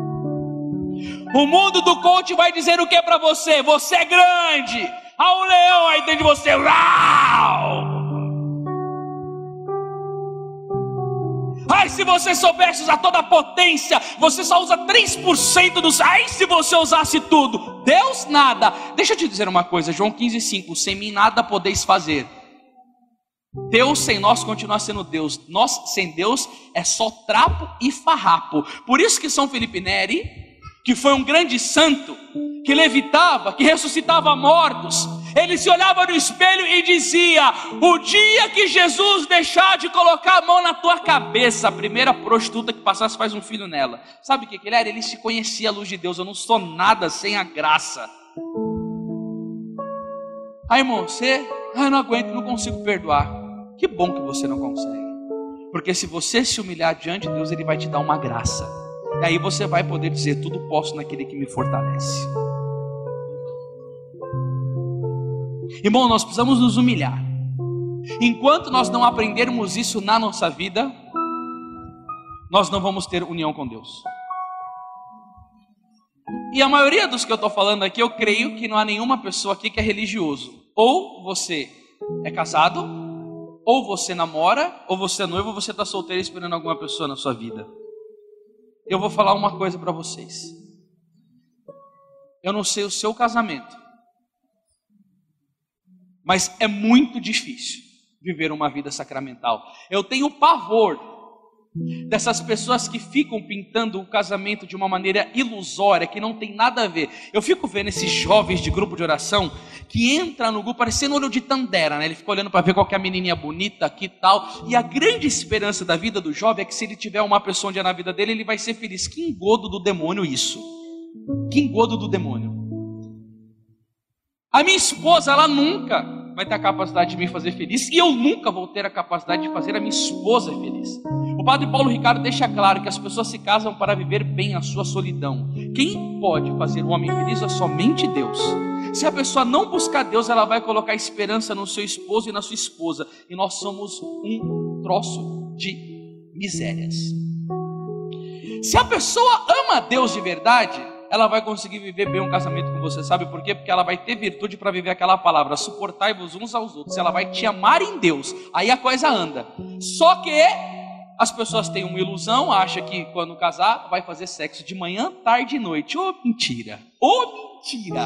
O mundo do coach vai dizer o que para você? Você é grande. Há um leão aí dentro de você. Uau! Ai, se você soubesse usar toda a potência, você só usa 3% dos... Ai, se você usasse tudo. Deus nada. Deixa eu te dizer uma coisa, João 15,5. Sem mim nada podeis fazer. Deus sem nós continua sendo Deus. Nós sem Deus é só trapo e farrapo. Por isso que São Felipe Neri, que foi um grande santo, que levitava, que ressuscitava mortos, ele se olhava no espelho e dizia: o dia que Jesus deixar de colocar a mão na tua cabeça, a primeira prostituta que passasse faz um filho nela. Sabe o que ele era? Ele se conhecia a luz de Deus. Eu não sou nada sem a graça. Aí, irmão, você... eu não aguento, não consigo perdoar. Que bom que você não consegue. Porque se você se humilhar diante de Deus, Ele vai te dar uma graça. E aí você vai poder dizer: tudo posso naquele que me fortalece. Irmão, nós precisamos nos humilhar. Enquanto nós não aprendermos isso na nossa vida, nós não vamos ter união com Deus. E a maioria dos que eu estou falando aqui, eu creio que não há nenhuma pessoa aqui que é religioso. Ou você é casado, ou você namora, ou você é noivo, ou você está solteiro esperando alguma pessoa na sua vida. Eu vou falar uma coisa para vocês. Eu não sei o seu casamento, mas é muito difícil viver uma vida sacramental. Eu tenho pavor dessas pessoas que ficam pintando o casamento de uma maneira ilusória, que não tem nada a ver. Eu fico vendo esses jovens de grupo de oração que entram no grupo parecendo olho de tandera, né? Ele fica olhando para ver qual que é a menininha bonita aqui e tal. E a grande esperança da vida do jovem é que se ele tiver uma pessoa um dia na vida dele, ele vai ser feliz. Que engodo do demônio isso. Que engodo do demônio. A minha esposa, ela nunca vai ter a capacidade de me fazer feliz, e eu nunca vou ter a capacidade de fazer a minha esposa feliz. O Padre Paulo Ricardo deixa claro que as pessoas se casam para viver bem a sua solidão. Quem pode fazer o homem feliz é somente Deus. Se a pessoa não buscar Deus, ela vai colocar esperança no seu esposo e na sua esposa, e nós somos um troço de misérias. Se a pessoa ama Deus de verdade, ela vai conseguir viver bem um casamento com você. Sabe por quê? Porque ela vai ter virtude para viver aquela palavra: suportai-vos uns aos outros. Ela vai te amar em Deus, aí a coisa anda. Só que As pessoas têm uma ilusão, acham que quando casar vai fazer sexo de manhã, tarde e noite. Ô mentira! Ô mentira!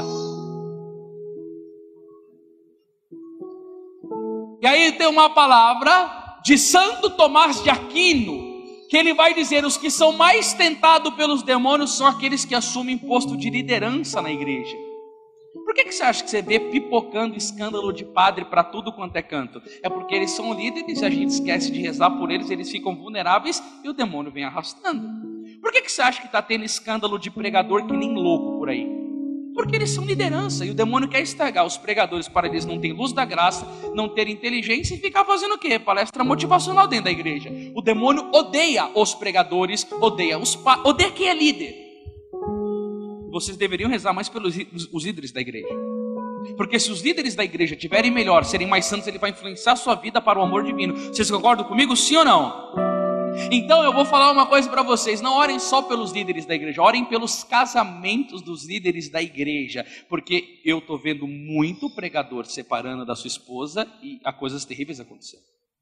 E aí tem uma palavra de Santo Tomás de Aquino, que ele vai dizer: os que são mais tentados pelos demônios são aqueles que assumem posto de liderança na igreja. Por que você acha que você vê pipocando escândalo de padre para tudo quanto é canto? É porque eles são líderes e a gente esquece de rezar por eles, eles ficam vulneráveis e o demônio vem arrastando. Por que você acha que está tendo escândalo de pregador que nem louco por aí? Porque eles são liderança e o demônio quer estragar os pregadores para eles não terem luz da graça, não terem inteligência e ficar fazendo o quê? Palestra motivacional dentro da igreja. O demônio odeia os pregadores, odeia quem é líder. Vocês deveriam rezar mais pelos os líderes da igreja. Porque se os líderes da igreja tiverem melhor, serem mais santos, ele vai influenciar a sua vida para o amor divino. Vocês concordam comigo, sim ou não? Então eu vou falar uma coisa para vocês: não orem só pelos líderes da igreja, orem pelos casamentos dos líderes da igreja. Porque eu estou vendo muito pregador separando da sua esposa e há coisas terríveis acontecendo.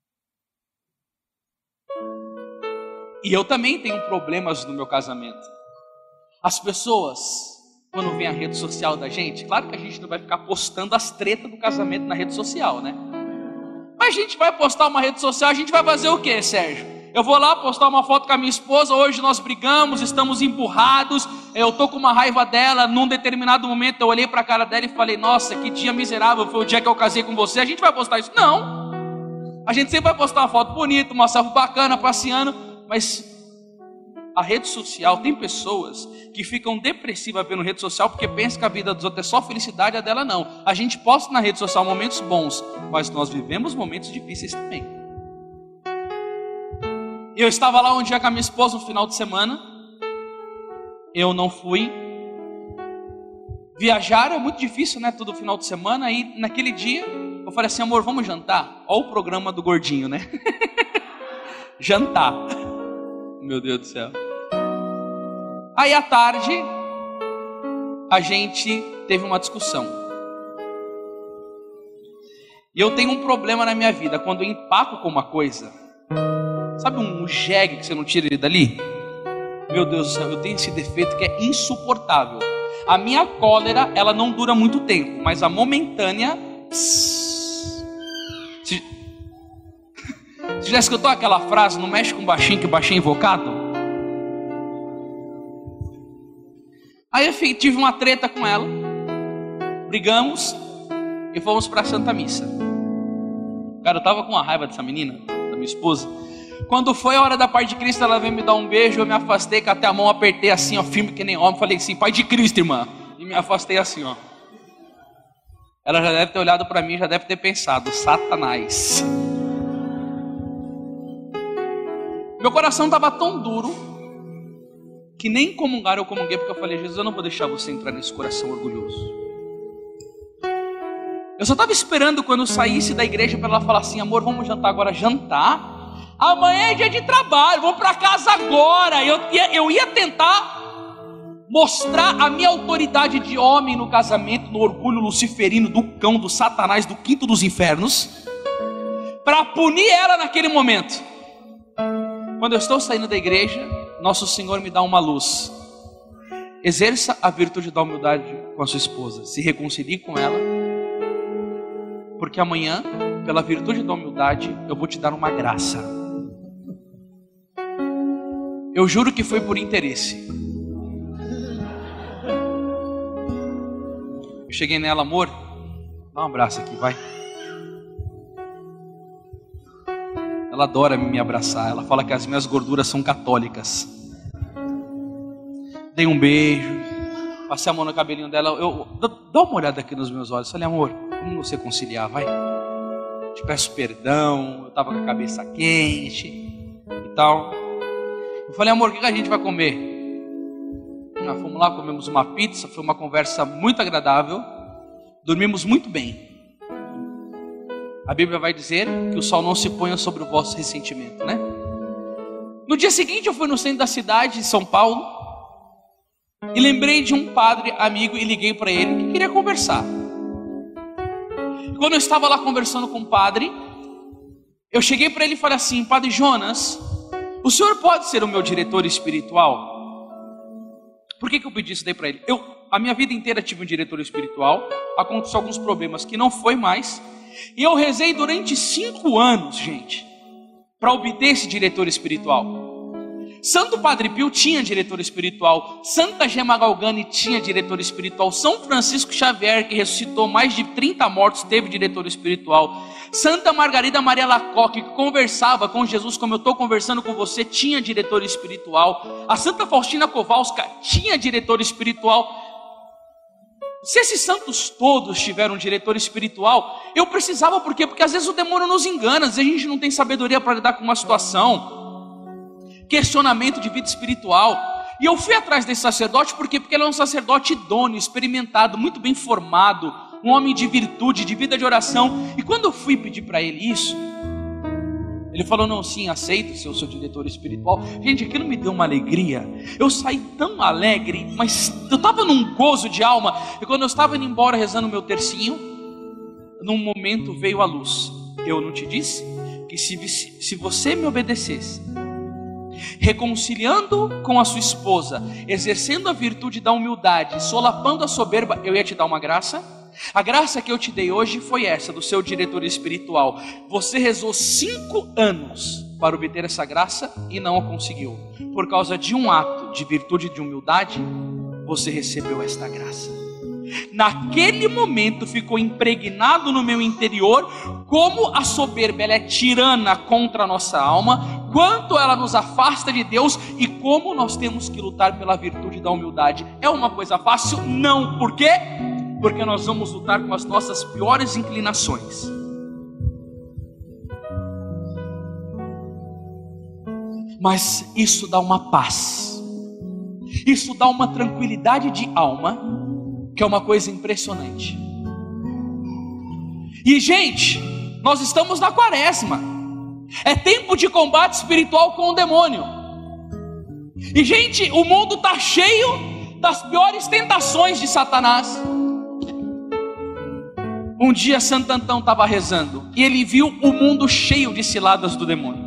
E eu também tenho problemas no meu casamento. As pessoas, quando vem a rede social da gente, claro que a gente não vai ficar postando as tretas do casamento na rede social, né? Mas a gente vai postar uma rede social, a gente vai fazer o quê, Sérgio? Eu vou lá postar uma foto com a minha esposa, hoje nós brigamos, estamos empurrados, eu estou com uma raiva dela, num determinado momento eu olhei para a cara dela e falei: nossa, que dia miserável, foi o dia que eu casei com você. A gente vai postar isso? Não! A gente sempre vai postar uma foto bonita, uma selfie bacana, passeando, mas a rede social, tem pessoas que ficam depressivas vendo rede social porque pensam que a vida dos outros é só felicidade, a dela não. A gente posta na rede social momentos bons, mas nós vivemos momentos difíceis também. Eu estava lá um dia com a minha esposa no final de semana, eu não fui. Viajar é muito difícil, né? Todo final de semana. E naquele dia eu falei assim: amor, vamos jantar? Olha o programa do gordinho, né? Jantar. Meu Deus do céu. Aí à tarde a gente teve uma discussão. E eu tenho um problema na minha vida: quando eu empaco com uma coisa, sabe um jegue que você não tira ele dali? Meu Deus do céu, eu tenho esse defeito que é insuportável. A minha cólera, ela não dura muito tempo, mas a momentânea... Você já escutou aquela frase: não mexe com baixinho que baixinho é invocado? Aí eu tive uma treta com ela, brigamos e fomos para a Santa Missa. Cara, eu tava com uma raiva dessa menina, da minha esposa. Quando foi a hora da Pai de Cristo, ela veio me dar um beijo, eu me afastei, catei a mão, apertei assim, ó, firme que nem homem, falei assim: Pai de Cristo, irmã, e me afastei assim, ó. Ela já deve ter olhado para mim, já deve ter pensado: Satanás. Meu coração estava tão duro que nem comungar eu comunguei, porque eu falei: Jesus, eu não vou deixar você entrar nesse coração orgulhoso. Eu só estava esperando quando eu saísse da igreja para ela falar assim: amor, vamos jantar agora. Jantar? Amanhã é dia de trabalho, vamos para casa agora. Eu ia tentar mostrar a minha autoridade de homem no casamento, no orgulho luciferino do cão, do Satanás, do quinto dos infernos, para punir ela naquele momento. Quando eu estou saindo da igreja, nosso Senhor me dá uma luz: exerça a virtude da humildade com a sua esposa, se reconcilie com ela, porque amanhã, pela virtude da humildade, eu vou te dar uma graça. Eu juro que foi por interesse. Eu cheguei nela: amor, dá um abraço aqui, vai. Ela adora me abraçar, ela fala que as minhas gorduras são católicas. Dei um beijo, passei a mão no cabelinho dela. Dá uma olhada aqui nos meus olhos. Falei: amor, vamos você conciliar, vai. Te peço perdão, eu estava com a cabeça quente e tal. Eu falei: amor, o que a gente vai comer? Nós fomos lá, comemos uma pizza, foi uma conversa muito agradável, dormimos muito bem. A Bíblia vai dizer que o sol não se ponha sobre o vosso ressentimento, né? No dia seguinte eu fui no centro da cidade de São Paulo e lembrei de um padre amigo e liguei para ele que queria conversar. E quando eu estava lá conversando com o padre, eu cheguei para ele e falei assim: Padre Jonas, o senhor pode ser o meu diretor espiritual? Por que eu pedi isso daí para ele? A minha vida inteira tive um diretor espiritual, aconteceu alguns problemas que não foi mais, e eu rezei durante 5 anos, gente, para obter esse diretor espiritual. Santo Padre Pio tinha diretor espiritual, Santa Gema Galgani tinha diretor espiritual, São Francisco Xavier, que ressuscitou mais de 30 mortos, teve diretor espiritual, Santa Margarida Maria Lacoque, que conversava com Jesus como eu estou conversando com você, tinha diretor espiritual, a Santa Faustina Kowalska tinha diretor espiritual. Se esses santos todos tiveram um diretor espiritual, eu precisava, por quê? Porque às vezes o demônio nos engana, às vezes a gente não tem sabedoria para lidar com uma situação, questionamento de vida espiritual, e eu fui atrás desse sacerdote, por quê? Porque ele é um sacerdote idôneo, experimentado, muito bem formado, um homem de virtude, de vida de oração, e quando eu fui pedir para ele isso, ele falou, não, sim, aceito ser o seu diretor espiritual. Gente, aquilo me deu uma alegria, eu saí tão alegre, mas eu estava num gozo de alma, e quando eu estava indo embora rezando o meu tercinho, num momento veio a luz, eu não te disse que se você me obedecesse, reconciliando com a sua esposa, exercendo a virtude da humildade, solapando a soberba, eu ia te dar uma graça? A graça que eu te dei hoje foi essa, do seu diretor espiritual. Você rezou 5 anos para obter essa graça e não a conseguiu. Por causa de um ato de virtude e de humildade, você recebeu esta graça. Naquele momento ficou impregnado no meu interior como a soberba ela é tirana contra a nossa alma, quanto ela nos afasta de Deus e como nós temos que lutar pela virtude da humildade. É uma coisa fácil? Não. Por quê? Porque nós vamos lutar com as nossas piores inclinações. Mas isso dá uma paz, isso dá uma tranquilidade de alma, que é uma coisa impressionante. E gente, nós estamos na quaresma, é tempo de combate espiritual com o demônio. E gente, o mundo está cheio das piores tentações de Satanás. Um dia Santo Antão estava rezando e ele viu o mundo cheio de ciladas do demônio.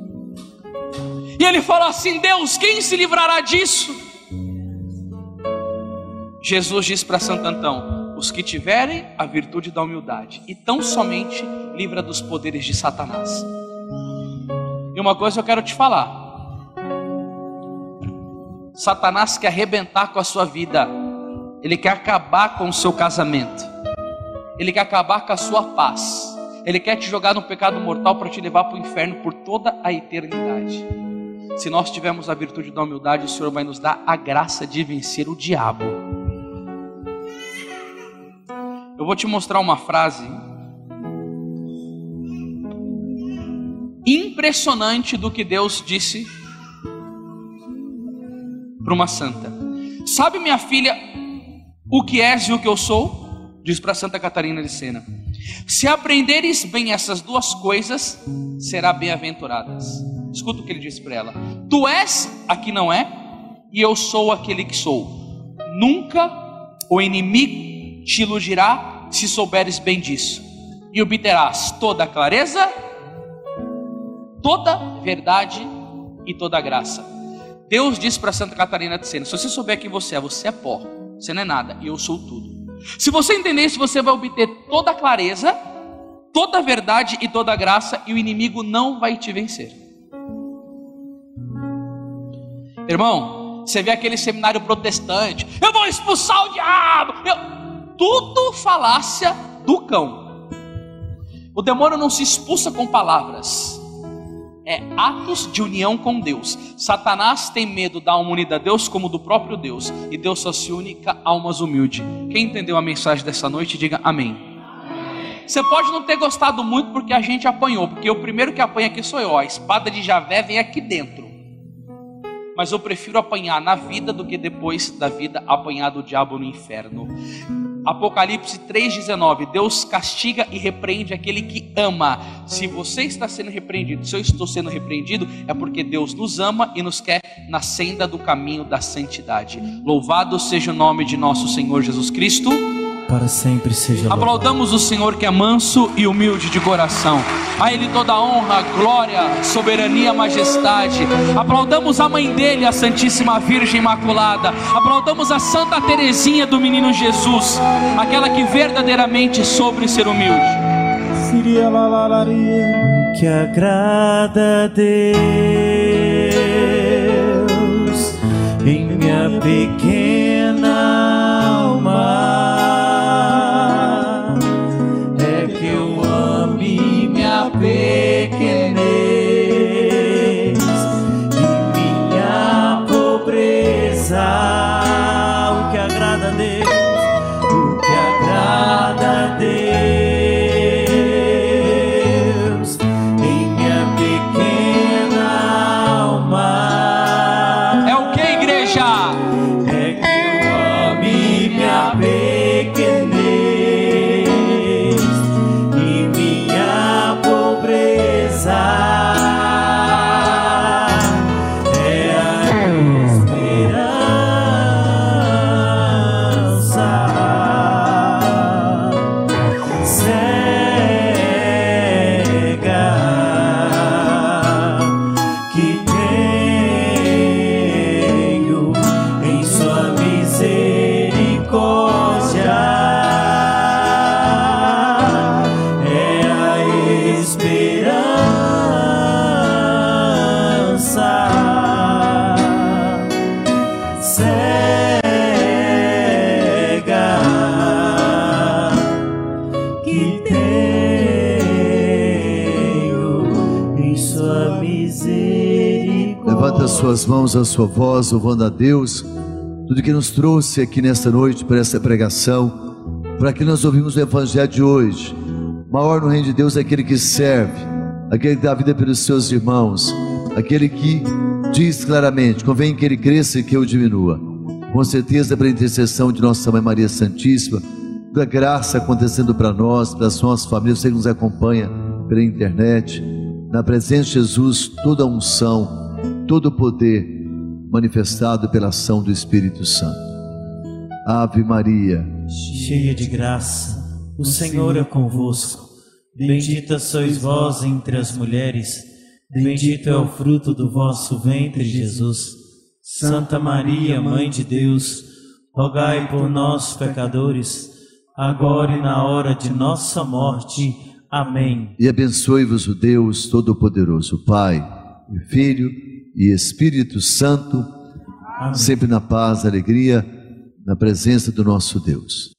E ele falou assim, Deus, quem se livrará disso? Jesus diz para Santo Antão, os que tiverem a virtude da humildade, e tão somente livra dos poderes de Satanás. E uma coisa eu quero te falar, Satanás quer arrebentar com a sua vida, ele quer acabar com o seu casamento, ele quer acabar com a sua paz, ele quer te jogar no pecado mortal para te levar para o inferno por toda a eternidade. Se nós tivermos a virtude da humildade, o Senhor vai nos dar a graça de vencer o diabo. Eu vou te mostrar uma frase impressionante do que Deus disse para uma santa. Sabe, minha filha, o que és e o que eu sou? Diz para Santa Catarina de Sena. Se aprenderes bem essas duas coisas, será bem-aventuradas. Escuta o que ele disse para ela. Tu és a que não é, e eu sou aquele que sou. Nunca o inimigo te iludirá, se souberes bem disso, e obterás toda a clareza, toda verdade e toda a graça. Deus disse para Santa Catarina de Sena, se você souber quem você é pó, você não é nada, e eu sou tudo. Se você entender isso, você vai obter toda a clareza, toda a verdade e toda a graça, e o inimigo não vai te vencer. Irmão, você vê aquele seminário protestante, eu vou expulsar o diabo, tudo falácia do cão. O demônio não se expulsa com palavras, é atos de união com Deus. Satanás tem medo da alma unida a Deus como do próprio Deus, e Deus só se une a almas humildes. Quem entendeu a mensagem dessa noite, diga amém. Você pode não ter gostado muito porque a gente apanhou, porque o primeiro que apanha aqui sou eu, a espada de Javé vem aqui dentro. Mas eu prefiro apanhar na vida do que depois da vida apanhar do diabo no inferno. Apocalipse 3,19, Deus castiga e repreende aquele que ama. Se você está sendo repreendido, se eu estou sendo repreendido, é porque Deus nos ama e nos quer na senda do caminho da santidade. Louvado seja o nome de nosso Senhor Jesus Cristo. para sempre seja louvado. Aplaudamos o Senhor que é manso e humilde de coração. A Ele toda honra, glória, soberania, majestade. Aplaudamos a mãe dele, a Santíssima Virgem Imaculada. Aplaudamos a Santa Teresinha do Menino Jesus, aquela que verdadeiramente soube ser humilde. O que agrada a Deus em minha pequena alma é que eu ame minha pequenez e minha pobreza. O que agrada a Deus, o que agrada a Deus em minha pequena alma É o que, igreja? é que eu ame minha pequenez e minha pobreza. É a esperança cega que tenho em sua misericórdia. É a esperança cega que tenho em sua misericórdia. Levanta as suas mãos, a sua voz, louvando a Deus, tudo que nos trouxe aqui nesta noite para essa pregação, para que nós ouvimos o Evangelho de hoje. Maior no reino de Deus é aquele que serve, aquele que dá a vida pelos seus irmãos, aquele que diz claramente: convém que ele cresça e que eu diminua. Com certeza, pela intercessão de nossa Mãe Maria Santíssima, da graça acontecendo para nós, para as nossas famílias, você que nos acompanha pela internet, na presença de Jesus, toda a unção, todo o poder manifestado pela ação do Espírito Santo. Ave Maria, Cheia de graça, o Senhor é convosco. Bendita sois vós entre as mulheres, bendito é o fruto do vosso ventre, Jesus. Santa Maria, Mãe de Deus, rogai por nós, pecadores, agora e na hora de nossa morte. Amém. e abençoe-vos o Deus Todo-Poderoso, Pai, e Filho e Espírito Santo, Amém. sempre na paz, alegria, na presença do nosso Deus.